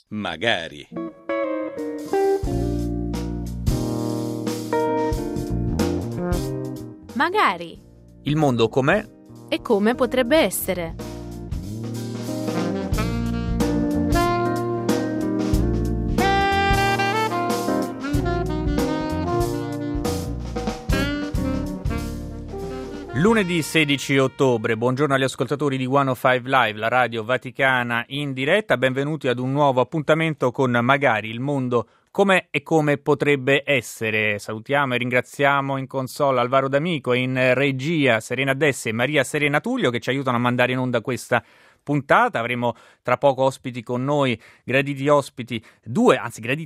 Magari. Magari. Il mondo com'è? E come potrebbe essere? Lunedì 16 ottobre, buongiorno agli ascoltatori di 105 Live, la radio vaticana in diretta, benvenuti ad un nuovo appuntamento con Magari, il mondo com'è e come potrebbe essere. Salutiamo e ringraziamo in console Alvaro D'Amico e in regia Serena Desse e Maria Serena Tullio che ci aiutano a mandare in onda questa puntata. Avremo tra poco ospiti con noi, graditi ospiti, due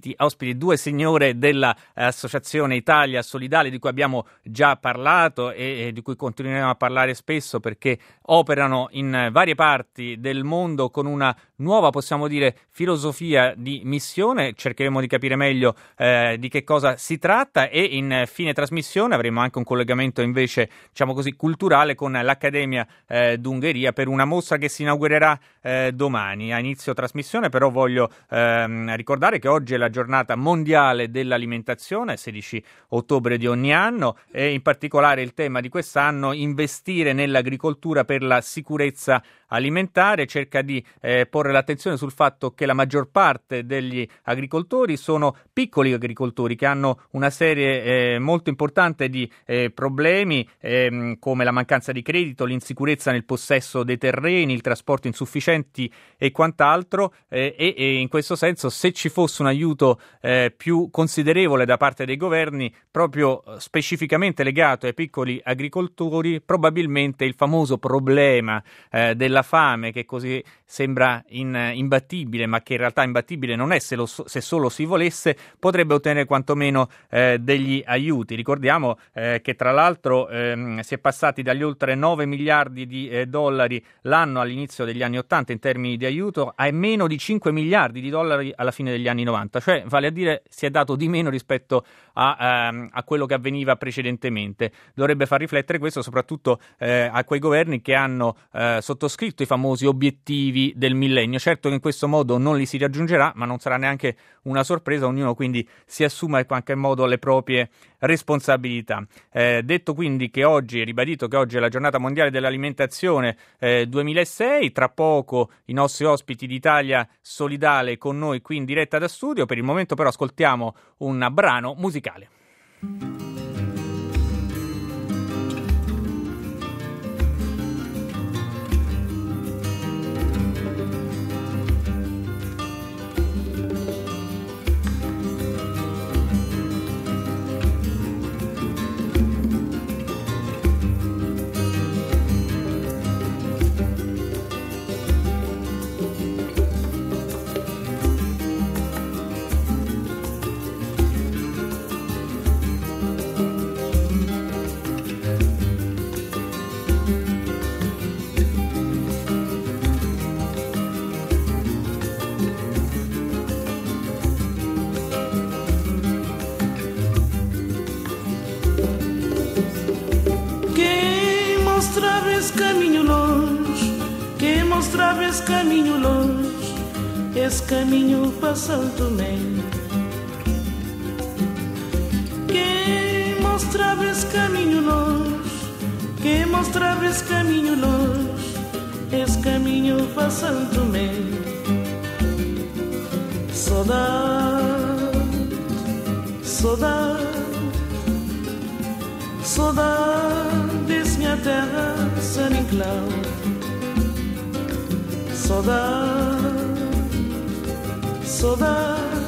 signore dell'Associazione Italia Solidale, di cui abbiamo già parlato e di cui continueremo a parlare spesso perché operano in varie parti del mondo con una nuova, possiamo dire, filosofia di missione. Cercheremo di capire meglio di che cosa si tratta e in fine trasmissione avremo anche un collegamento invece, diciamo così, culturale con l'Accademia d'Ungheria per una mostra che si inaugurerà domani. A inizio trasmissione però voglio ricordare che oggi è la giornata mondiale dell'alimentazione, 16 ottobre di ogni anno, e in particolare il tema di quest'anno: investire nell'agricoltura per la sicurezza alimentare. Cerca di porre l'attenzione sul fatto che la maggior parte degli agricoltori sono piccoli agricoltori che hanno una serie molto importante di problemi come la mancanza di credito, l'insicurezza nel possesso dei terreni, il trasporto insufficienti e quant'altro, e in questo senso, se ci fosse un aiuto più considerevole da parte dei governi proprio specificamente legato ai piccoli agricoltori, probabilmente il famoso problema della fame, che così sembra imbattibile, ma che in realtà imbattibile non è se solo si volesse, potrebbe ottenere quantomeno degli aiuti. Ricordiamo che tra l'altro si è passati dagli oltre 9 miliardi di dollari l'anno all'inizio degli anni 80 in termini di aiuto a meno di 5 miliardi di dollari alla fine degli anni 90, cioè vale a dire si è dato di meno rispetto a quello che avveniva precedentemente. Dovrebbe far riflettere questo soprattutto a quei governi che hanno sottoscritto i famosi obiettivi del millennio. Certo che in questo modo non li si raggiungerà, ma non sarà neanche una sorpresa, ognuno quindi si assuma in qualche modo le proprie responsabilità. Detto quindi che oggi, ribadito che oggi è la giornata mondiale dell'alimentazione 2006, tra poco i nostri ospiti d'Italia Solidale con noi qui in diretta da studio. Per il momento però ascoltiamo un brano musicale. Caminho longe, esse caminho para São Tomé. Quem mostrava esse caminho longe, quem mostrava esse caminho longe, esse caminho para São Tomé. Saudade, saudade, saudade desse minha terra, São Nicolau. Saudade, saudade,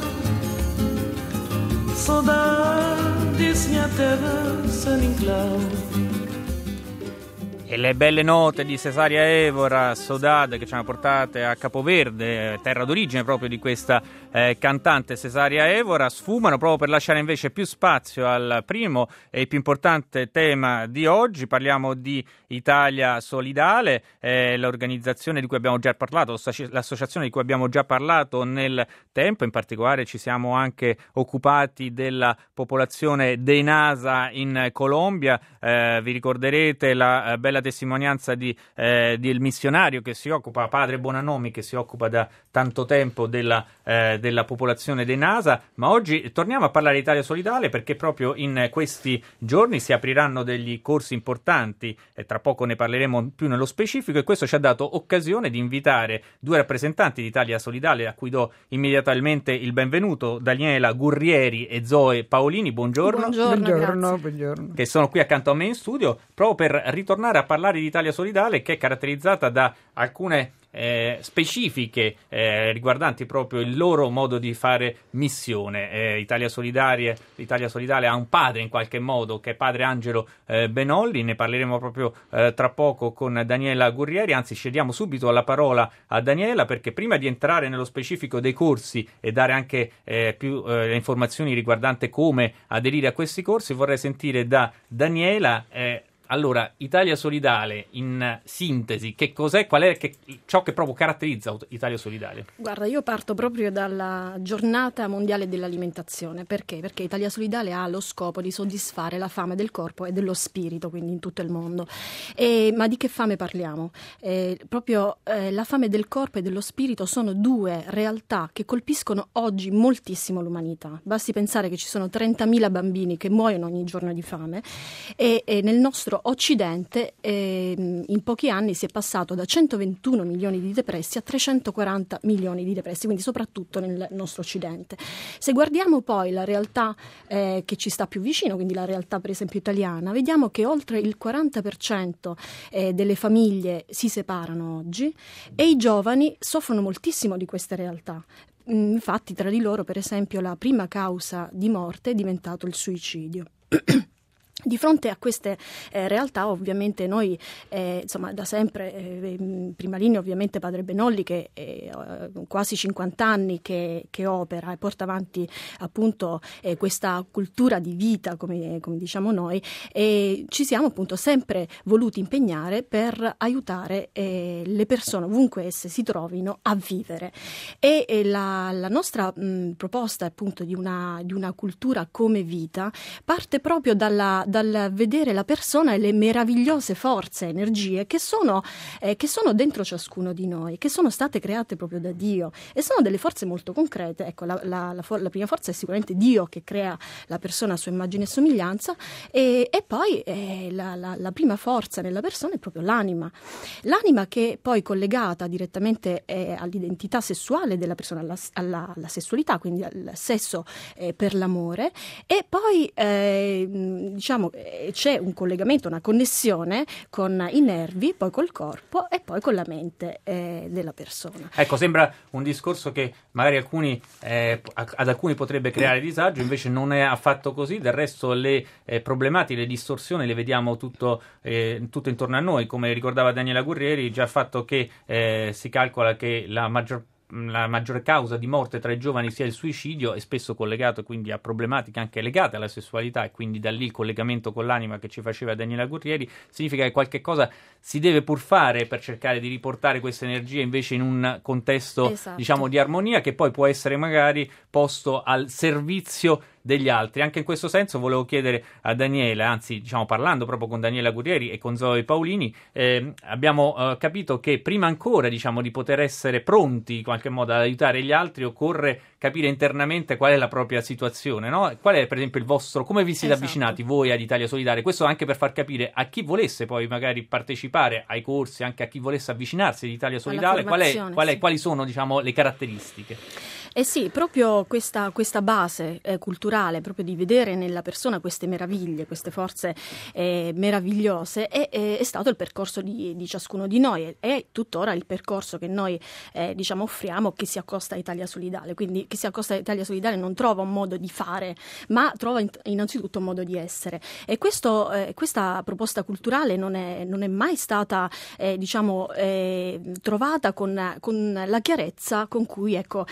saudade desse minha terra, São Nicolau. E le belle note di Cesaria Évora, Saudade, che ci hanno portate a Capoverde, terra d'origine proprio di questa cantante Cesaria Évora, sfumano proprio per lasciare invece più spazio al primo e più importante tema di oggi. Parliamo di Italia Solidale, l'organizzazione di cui abbiamo già parlato, l'associazione di cui abbiamo già parlato nel tempo. In particolare ci siamo anche occupati della popolazione dei Nasa in Colombia. Vi ricorderete la bella la testimonianza del missionario che si occupa, padre Bonanomi, che si occupa da tanto tempo della popolazione dei NASA, ma oggi torniamo a parlare di Italia Solidale perché proprio in questi giorni si apriranno degli corsi importanti e tra poco ne parleremo più nello specifico, e questo ci ha dato occasione di invitare due rappresentanti di Italia Solidale a cui do immediatamente il benvenuto, Daniela Gurrieri e Zoe Paolini. Buongiorno. Buongiorno. Che sono qui accanto a me in studio proprio per ritornare a parlare di Italia Solidale, che è caratterizzata da alcune specifiche riguardanti proprio il loro modo di fare missione. Italia Solidale ha un padre in qualche modo, che è padre Angelo Benolli. Ne parleremo proprio tra poco con Daniela Gurrieri, anzi cediamo subito la parola a Daniela, perché prima di entrare nello specifico dei corsi e dare anche più informazioni riguardanti come aderire a questi corsi, vorrei sentire da Daniela allora, Italia Solidale, in sintesi, che cos'è, qual è ciò che proprio caratterizza Italia Solidale? Guarda, io parto proprio dalla giornata mondiale dell'alimentazione. Perché? Perché Italia Solidale ha lo scopo di soddisfare la fame del corpo e dello spirito, quindi in tutto il mondo. Ma di che fame parliamo? Proprio la fame del corpo e dello spirito sono due realtà che colpiscono oggi moltissimo l'umanità. Basti pensare che ci sono 30.000 bambini che muoiono ogni giorno di fame e nel nostro Occidente in pochi anni si è passato da 121 milioni di depressi a 340 milioni di depressi, quindi soprattutto nel nostro Occidente. Se guardiamo poi la realtà che ci sta più vicino, quindi la realtà per esempio italiana, vediamo che oltre il 40% delle famiglie si separano oggi e i giovani soffrono moltissimo di queste realtà. Infatti tra di loro, per esempio, la prima causa di morte è diventato il suicidio. Di fronte a queste realtà ovviamente noi da sempre, prima linea ovviamente padre Benolli che quasi 50 anni che opera e porta avanti appunto questa cultura di vita come diciamo noi, e ci siamo appunto sempre voluti impegnare per aiutare le persone ovunque esse si trovino a vivere, e la nostra proposta appunto di una cultura come vita parte proprio dal vedere la persona e le meravigliose forze e energie che sono dentro ciascuno di noi, che sono state create proprio da Dio e sono delle forze molto concrete. Ecco, la prima forza è sicuramente Dio, che crea la persona a sua immagine e somiglianza, e poi la prima forza nella persona è proprio l'anima che poi collegata direttamente all'identità sessuale della persona, alla sessualità, quindi al sesso per l'amore, e poi c'è un collegamento, una connessione con i nervi, poi col corpo e poi con la mente della persona. Ecco, sembra un discorso che magari ad alcuni potrebbe creare disagio, invece non è affatto così. Del resto le problematiche, le distorsioni le vediamo tutto intorno a noi, come ricordava Daniela Gurrieri, già il fatto che si calcola che la maggiore causa di morte tra i giovani sia il suicidio, è spesso collegato quindi a problematiche anche legate alla sessualità, e quindi da lì il collegamento con l'anima che ci faceva Daniela Gurrieri. Significa che qualche cosa si deve pur fare per cercare di riportare queste energie invece in un contesto, esatto, diciamo di armonia, che poi può essere magari posto al servizio degli altri. Anche in questo senso volevo chiedere a Daniela, anzi parlando proprio con Daniela Gurrieri e con Zoe Paolini, abbiamo capito che prima ancora di poter essere pronti in qualche modo ad aiutare gli altri occorre capire internamente qual è la propria situazione, no? Qual è per esempio il vostro, come vi siete avvicinati voi ad Italia Solidale? Questo anche per far capire a chi volesse poi magari partecipare ai corsi, anche a chi volesse avvicinarsi ad Italia Solidale, quali sono le caratteristiche. Sì, proprio questa base culturale, proprio di vedere nella persona queste meraviglie, queste forze meravigliose, è stato il percorso di ciascuno di noi, e tuttora il percorso che noi offriamo, che si accosta a Italia Solidale. Quindi chi si accosta a Italia Solidale non trova un modo di fare, ma trova innanzitutto un modo di essere. E questa proposta culturale non è mai stata trovata con la chiarezza con cui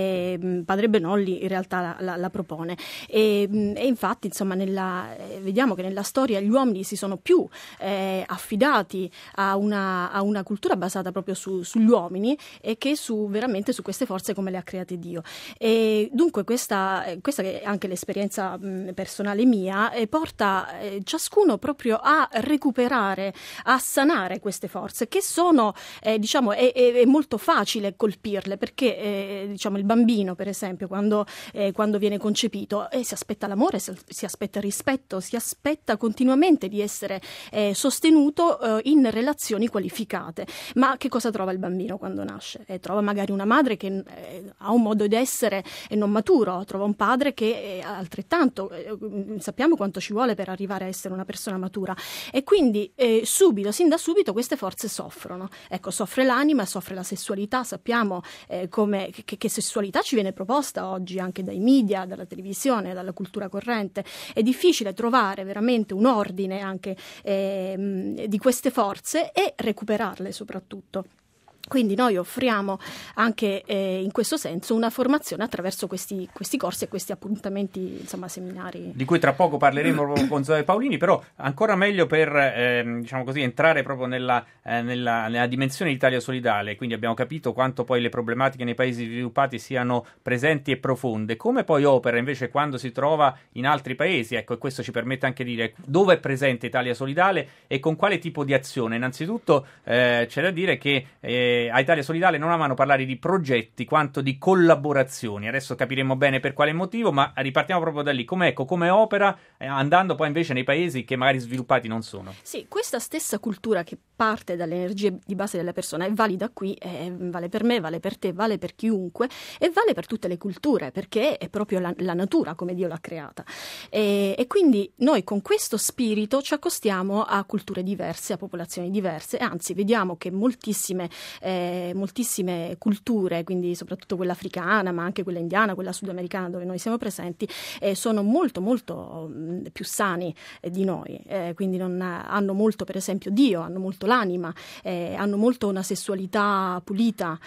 padre Benolli in realtà la propone. E infatti, insomma, vediamo che nella storia gli uomini si sono più affidati a una cultura basata proprio sugli uomini e che veramente su queste forze come le ha create Dio. E dunque questa che è anche l'esperienza personale mia, porta ciascuno proprio a recuperare, a sanare queste forze che sono, diciamo, è molto facile colpirle, perché diciamo il bambino, per esempio, quando viene concepito si aspetta l'amore, si aspetta il rispetto, si aspetta continuamente di essere sostenuto in relazioni qualificate. Ma che cosa trova il bambino quando nasce? Trova magari una madre che ha un modo di essere non maturo, trova un padre che altrettanto, sappiamo quanto ci vuole per arrivare a essere una persona matura, e quindi sin da subito queste forze soffrono. Ecco, soffre l'anima, soffre la sessualità. Sappiamo che sessualità ci viene proposta oggi anche dai media, dalla televisione, dalla cultura corrente. È difficile trovare veramente un ordine anche di queste forze e recuperarle soprattutto. Quindi noi offriamo anche in questo senso una formazione attraverso questi corsi e questi appuntamenti, insomma, seminari. Di cui tra poco parleremo proprio con Zoe Paolini, però ancora meglio per diciamo così, entrare proprio nella dimensione di Italia Solidale. Quindi abbiamo capito quanto poi le problematiche nei paesi sviluppati siano presenti e profonde. Come poi opera invece quando si trova in altri paesi? Ecco, e questo ci permette anche di dire dove è presente Italia Solidale e con quale tipo di azione. Innanzitutto c'è da dire che a Italia Solidale non amano parlare di progetti quanto di collaborazioni. Adesso capiremo bene per quale motivo, ma ripartiamo proprio da lì. Come opera andando poi invece nei paesi che magari sviluppati non sono. Sì, questa stessa cultura che parte dalle energie di base della persona è valida qui, vale per me, vale per te, vale per chiunque e vale per tutte le culture, perché è proprio la natura come Dio l'ha creata. E quindi noi con questo spirito ci accostiamo a culture diverse, a popolazioni diverse, e anzi vediamo che moltissime culture, quindi soprattutto quella africana, ma anche quella indiana, quella sudamericana dove noi siamo presenti, sono molto molto più sani di noi, quindi hanno molto, per esempio, Dio, hanno molto l'anima, hanno molto una sessualità pulita,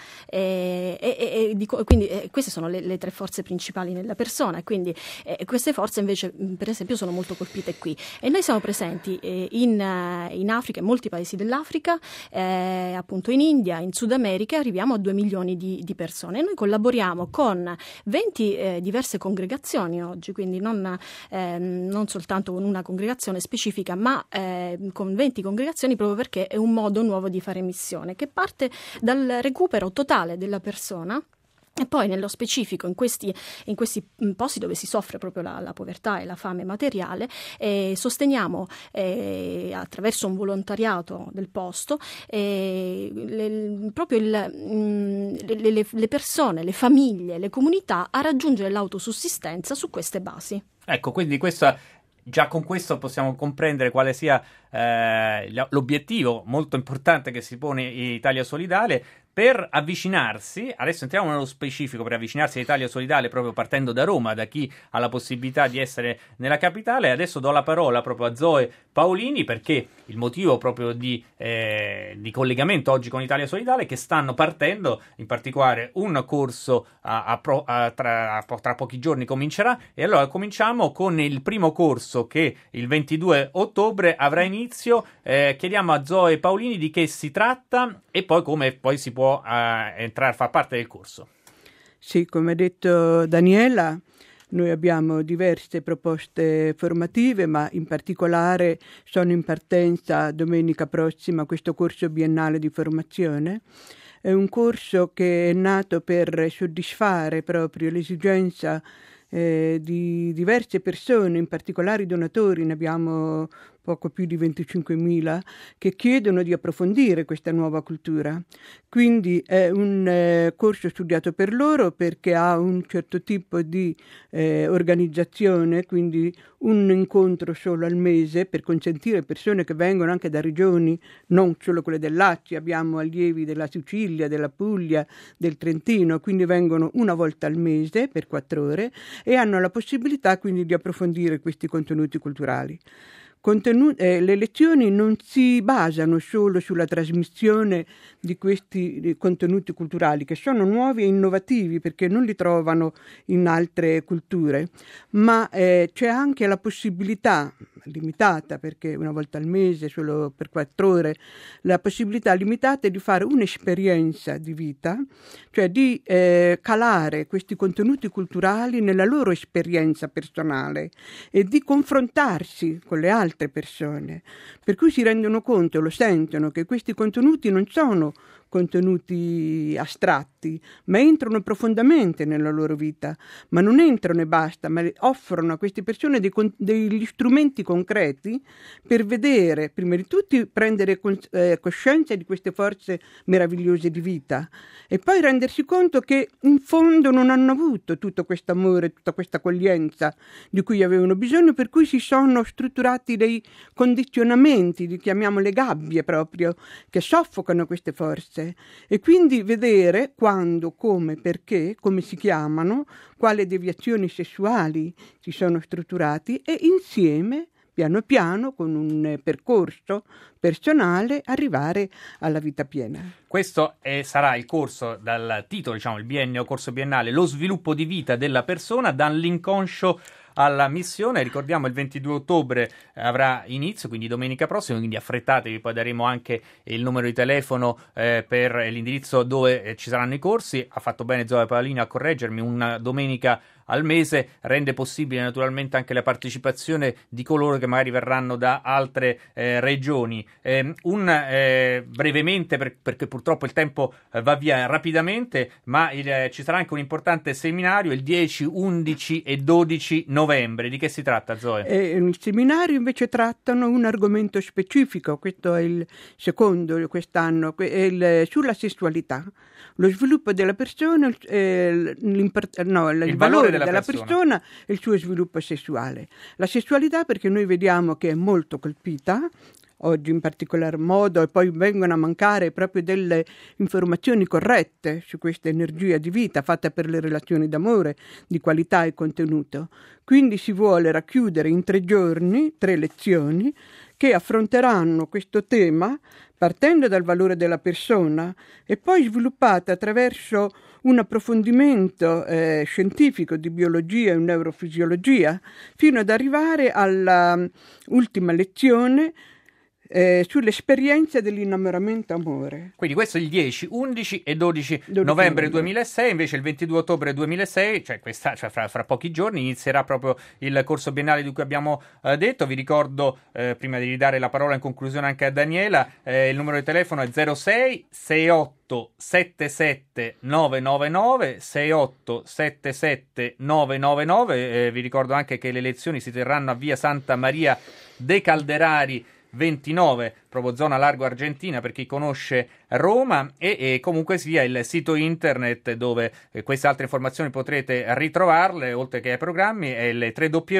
quindi queste sono le tre forze principali nella persona, e quindi queste forze invece, per esempio, sono molto colpite qui, e noi siamo presenti in Africa, in molti paesi dell'Africa, appunto in India, in Sud America, arriviamo a 2 milioni di persone. Noi collaboriamo con 20 diverse congregazioni oggi, quindi non soltanto con una congregazione specifica, ma con 20 congregazioni, proprio perché è un modo nuovo di fare missione, che parte dal recupero totale della persona. E poi nello specifico in questi posti dove si soffre proprio la povertà e la fame materiale, sosteniamo attraverso un volontariato del posto proprio le persone, le famiglie, le comunità a raggiungere l'autosussistenza su queste basi. Ecco, quindi già con questo possiamo comprendere quale sia l'obiettivo molto importante che si pone Italia Solidale per avvicinarsi. Adesso entriamo nello specifico, per avvicinarsi a Italia Solidale proprio partendo da Roma, da chi ha la possibilità di essere nella capitale. Adesso do la parola proprio a Zoe Paolini, perché il motivo proprio di collegamento oggi con Italia Solidale è che stanno partendo in particolare un corso tra pochi giorni comincerà, e allora cominciamo con il primo corso che il 22 ottobre avrà inizio. Chiediamo a Zoe Paolini di che si tratta e poi come poi si può entrare a far parte del corso. Sì, come ha detto Daniela, noi abbiamo diverse proposte formative, ma in particolare sono in partenza domenica prossima questo corso biennale di formazione. È un corso che è nato per soddisfare proprio l'esigenza di diverse persone, in particolare i donatori. Ne abbiamo poco più di 25.000 che chiedono di approfondire questa nuova cultura. Quindi è un corso studiato per loro, perché ha un certo tipo di organizzazione, quindi un incontro solo al mese per consentire a persone che vengono anche da regioni, non solo quelle del Lazio, abbiamo allievi della Sicilia, della Puglia, del Trentino, quindi vengono una volta al mese per 4 ore e hanno la possibilità quindi di approfondire questi contenuti culturali. Le lezioni non si basano solo sulla trasmissione di questi contenuti culturali, che sono nuovi e innovativi perché non li trovano in altre culture, ma c'è anche la possibilità limitata, perché una volta al mese, solo per 4 ore, la possibilità limitata è di fare un'esperienza di vita, cioè di calare questi contenuti culturali nella loro esperienza personale e di confrontarsi con le altre persone, per cui si rendono conto, lo sentono, che questi contenuti non sono contenuti astratti, ma entrano profondamente nella loro vita, ma non entrano e basta, ma offrono a queste persone degli strumenti concreti per vedere, prima di tutto, prendere coscienza di queste forze meravigliose di vita e poi rendersi conto che in fondo non hanno avuto tutto questo amore, tutta questa accoglienza di cui avevano bisogno, per cui si sono strutturati dei condizionamenti, li chiamiamo le gabbie proprio, che soffocano queste forze. E quindi vedere quando, come, perché, come si chiamano, quali deviazioni sessuali si sono strutturati e insieme, piano piano, con un percorso personale, arrivare alla vita piena. Questo sarà il corso, dal titolo, il biennio, corso biennale, lo sviluppo di vita della persona dall'inconscio alla missione. Ricordiamo, il 22 ottobre avrà inizio, quindi domenica prossima, quindi affrettatevi, poi daremo anche il numero di telefono per l'indirizzo dove ci saranno i corsi. Ha fatto bene Zoe Paolini a correggermi, una domenica al mese rende possibile naturalmente anche la partecipazione di coloro che magari verranno da altre regioni. Brevemente, perché purtroppo il tempo va via rapidamente, ma ci sarà anche un importante seminario il 10, 11 e 12 novembre. Di che si tratta, Zoe? Il seminario invece trattano un argomento specifico, questo è il secondo quest'anno, sulla sessualità, lo sviluppo della persona, il valore della persona e il suo sviluppo sessuale. La sessualità, perché noi vediamo che è molto colpita oggi in particolar modo, e poi vengono a mancare proprio delle informazioni corrette su questa energia di vita fatta per le relazioni d'amore, di qualità e contenuto. Quindi si vuole racchiudere in 3 giorni 3 lezioni che affronteranno questo tema partendo dal valore della persona e poi sviluppata attraverso un approfondimento scientifico di biologia e neurofisiologia, fino ad arrivare alla ultima lezione sull'esperienza dell'innamoramento amore. Quindi questo è il 10, 11 e 12 novembre 2006, invece il 22 ottobre 2006, fra pochi giorni, inizierà proprio il corso biennale di cui abbiamo detto. Vi ricordo, prima di ridare la parola in conclusione anche a Daniela, il numero di telefono è 06 68 77 999 68 77 999. Vi ricordo anche che le lezioni si terranno a via Santa Maria de Calderari 29, proprio zona Largo Argentina, per chi conosce Roma, e comunque sia il sito internet dove queste altre informazioni potrete ritrovarle, oltre che ai programmi, è il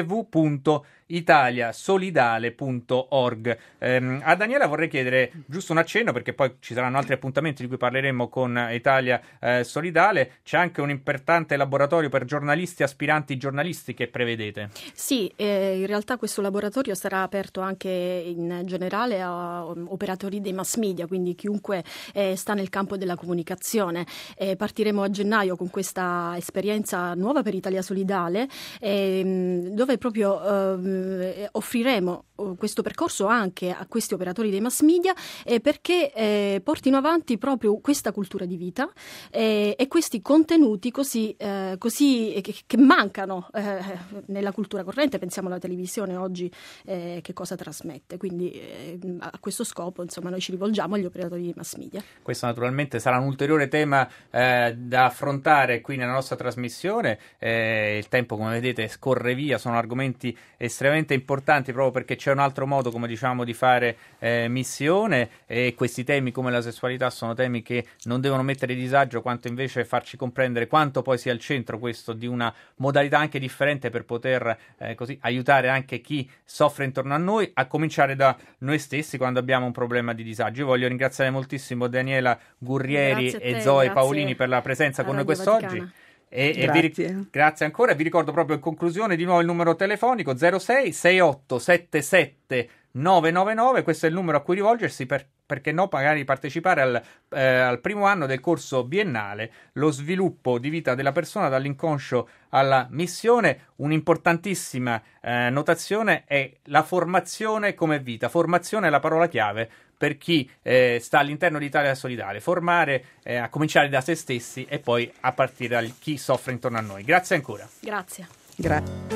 www.italiasolidale.org. A Daniela vorrei chiedere giusto un accenno, perché poi ci saranno altri appuntamenti di cui parleremo con Italia Solidale. C'è anche un importante laboratorio per giornalisti, aspiranti giornalisti che prevedete? Sì, in realtà questo laboratorio sarà aperto anche in generale a operatori dei mass media, quindi chiunque sta nel campo della comunicazione. Partiremo a gennaio con questa esperienza nuova per Italia Solidale, dove proprio offriremo questo percorso anche a questi operatori dei mass media, perché portino avanti proprio questa cultura di vita e questi contenuti così che mancano nella cultura corrente. Pensiamo alla televisione oggi, che cosa trasmette, quindi a questo scopo noi ci rivolgiamo agli operatori di mass media. Questo naturalmente sarà un ulteriore tema da affrontare qui nella nostra trasmissione. Il tempo, come vedete, scorre via, sono argomenti estremamente importanti proprio perché c'è un altro modo, come diciamo, di fare missione, e questi temi come la sessualità sono temi che non devono mettere disagio, quanto invece farci comprendere quanto poi sia al centro questo di una modalità anche differente per poter così aiutare anche chi soffre intorno a noi, a cominciare da noi stessi quando abbiamo un problema di disagio. Io voglio ringraziare moltissimo Daniela Gurrieri e Zoe Paolini per la presenza con noi quest'oggi. Grazie. Grazie ancora. Vi ricordo proprio in conclusione di nuovo il numero telefonico 06 68 77 999. Questo è il numero a cui rivolgersi perché no, magari partecipare al primo anno del corso biennale Lo sviluppo di vita della persona dall'inconscio alla missione. Un'importantissima notazione è la formazione come vita. Formazione è la parola chiave per chi sta all'interno di Italia Solidale. Formare a cominciare da se stessi e poi a partire da chi soffre intorno a noi. Grazie ancora. Grazie. Grazie.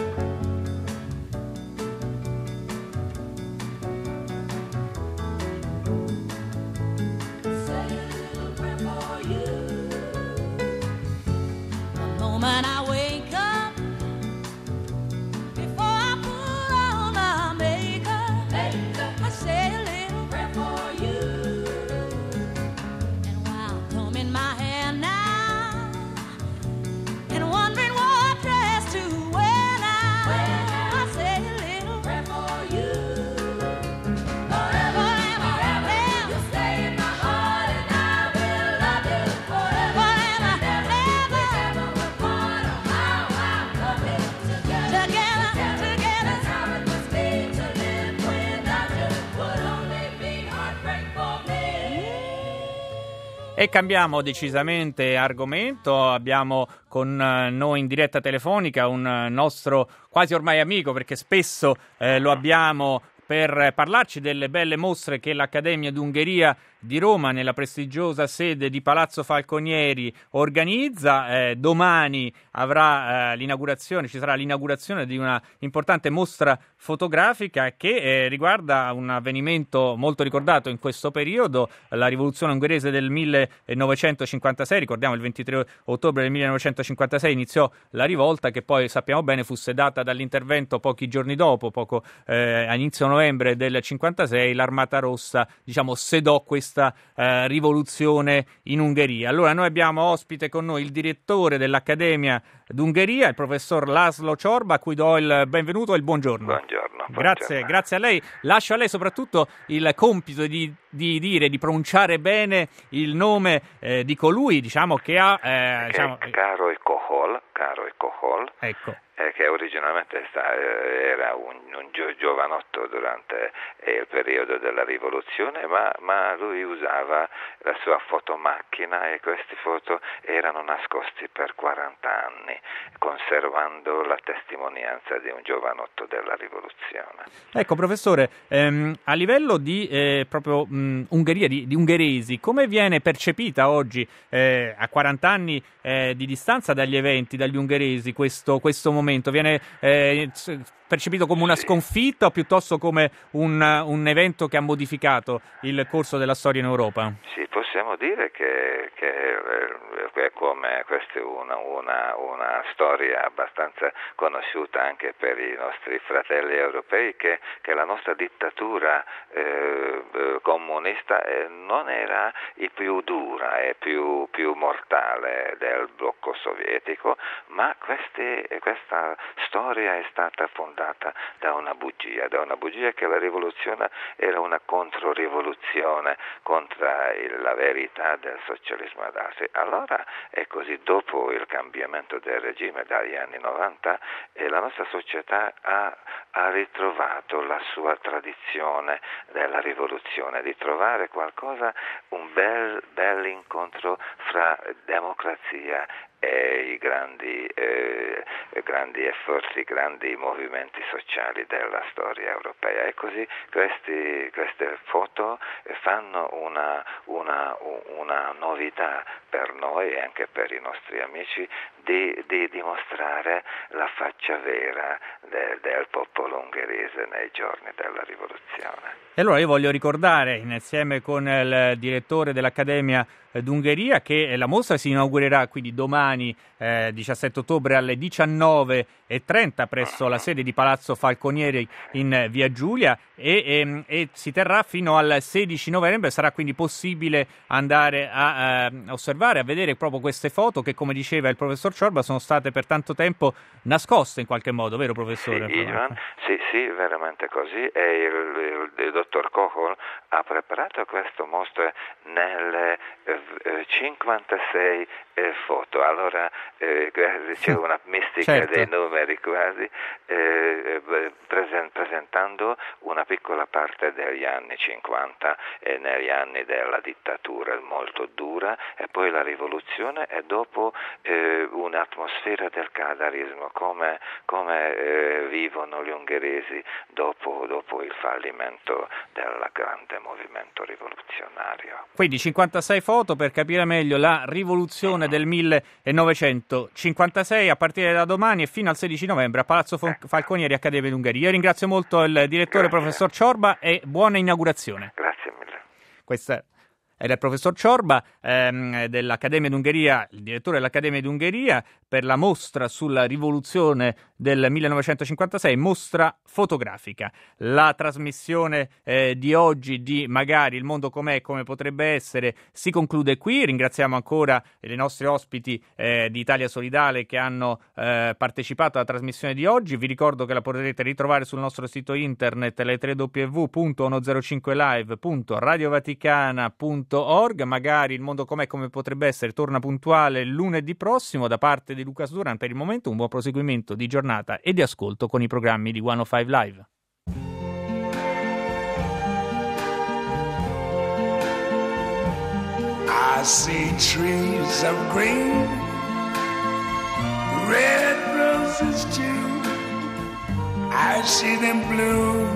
E cambiamo decisamente argomento. Abbiamo con noi in diretta telefonica un nostro quasi ormai amico, perché spesso lo abbiamo per parlarci delle belle mostre che l'Accademia d'Ungheria di Roma, nella prestigiosa sede di Palazzo Falconieri, organizza. Domani avrà l'inaugurazione, ci sarà l'inaugurazione di una importante mostra fotografica che riguarda un avvenimento molto ricordato in questo periodo, la rivoluzione ungherese del 1956. Ricordiamo, il 23 ottobre del 1956 iniziò la rivolta, che poi sappiamo bene fu sedata dall'intervento pochi giorni dopo, a inizio novembre del 56, l'Armata Rossa sedò questa rivoluzione in Ungheria. Allora noi abbiamo ospite con noi il direttore dell'Accademia d'Ungheria, il professor Laszlo Csorba, a cui do il benvenuto e il buongiorno. Buongiorno. Grazie a lei. Lascio a lei soprattutto il compito di pronunciare bene il nome di colui, che ha Caro Kohl. Ecco. Che originalmente era un giovanotto durante il periodo della rivoluzione, ma lui usava la sua fotomacchina e queste foto erano nascosti per 40 anni, conservando la testimonianza di un giovanotto della rivoluzione. Ecco, professore, a livello di proprio Ungheria, di ungheresi, come viene percepita oggi, a 40 anni di distanza dagli eventi, dagli ungheresi, questo momento? Viene percepito come una sconfitta o piuttosto come un evento che ha modificato il corso della storia in Europa? Sì, possiamo dire che come questa è una storia abbastanza conosciuta anche per i nostri fratelli europei, che la nostra dittatura comunista non era il più dura e più mortale del blocco sovietico, ma questa storia è stata fondata da una bugia che la rivoluzione era una controrivoluzione contro la verità del socialismo ad arte. Allora è così, dopo il cambiamento del regime dagli anni 90, la nostra società ha ritrovato la sua tradizione della rivoluzione, di trovare qualcosa, un bel incontro fra democrazia e i grandi sforzi, grandi movimenti sociali della storia europea. E così queste foto fanno una novità per noi e anche per i nostri amici, di dimostrare la faccia vera del popolo ungherese nei giorni della rivoluzione. E allora io voglio ricordare, insieme con il direttore dell'Accademia d'Ungheria, che la mostra si inaugurerà quindi domani 17 ottobre alle 19:30 presso la sede di Palazzo Falconieri in Via Giulia e si terrà fino al 16 novembre. Sarà quindi possibile andare a osservare, a vedere proprio queste foto che, come diceva il professor Ciorba sono state per tanto tempo nascoste in qualche modo, vero professore? Sì, Ivan, sì, veramente così, e il dottor Kochel ha preparato queste mostre nelle 56 foto. Allora c'è una mistica certo. dei numeri quasi, presentando una piccola parte degli anni 50 e negli anni della dittatura molto dura, e poi la rivoluzione, e dopo un'atmosfera del cadarismo, come vivono gli ungheresi dopo il fallimento del grande movimento rivoluzionario. Quindi 56 foto per capire meglio la rivoluzione del 1956 a partire da domani e fino al 16 novembre a Palazzo Falconieri, Accademia d'Ungheria. Io ringrazio molto il direttore professor Ciorba e buona inaugurazione. Grazie mille. Questa era il professor Ciorba dell'Accademia d'Ungheria, il direttore dell'Accademia d'Ungheria, per la mostra sulla rivoluzione del 1956, mostra fotografica. La trasmissione di oggi di Magari il mondo com'è, come potrebbe essere, si conclude qui. Ringraziamo ancora i nostri ospiti di Italia Solidale che hanno partecipato alla trasmissione di oggi. Vi ricordo che la potrete ritrovare sul nostro sito internet, le www.105live.radiovaticana.org. Magari il mondo com'è, come potrebbe essere, torna puntuale lunedì prossimo. Da parte di Lucas Duran, per il momento un buon proseguimento di giornata e di ascolto con i programmi di 105 Live. I see trees of green, red roses too. I see them bloom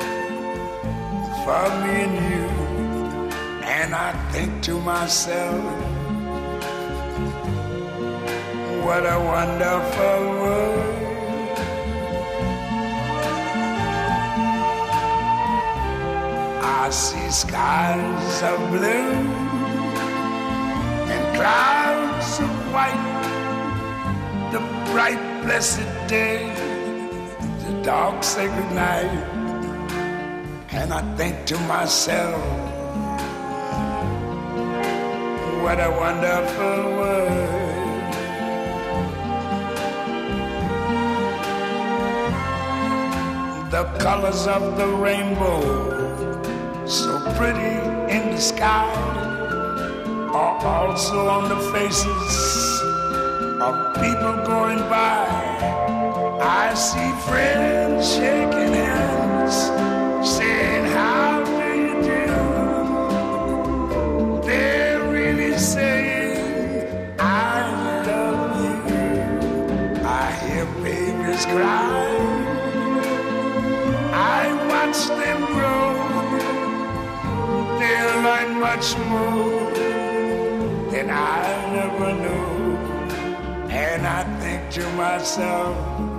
for me and you. And I think to myself, what a wonderful world. I see skies of blue and clouds of white, the bright blessed day, the dark sacred night. And I think to myself, what a wonderful world. The colors of the rainbow, so pretty in the sky, are also on the faces of people going by. I see friends shaking hands, saying, how do you do? They're really saying, I love you. I hear babies cry, I watch them grow. They'll learn much more than I never knew. And I think to myself,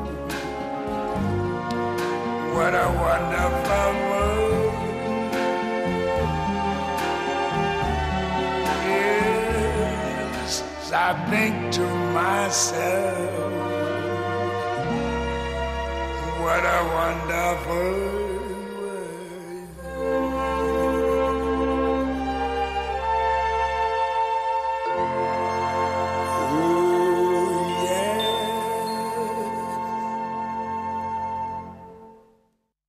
what a wonderful world. Yes, I think to myself, what a wonderful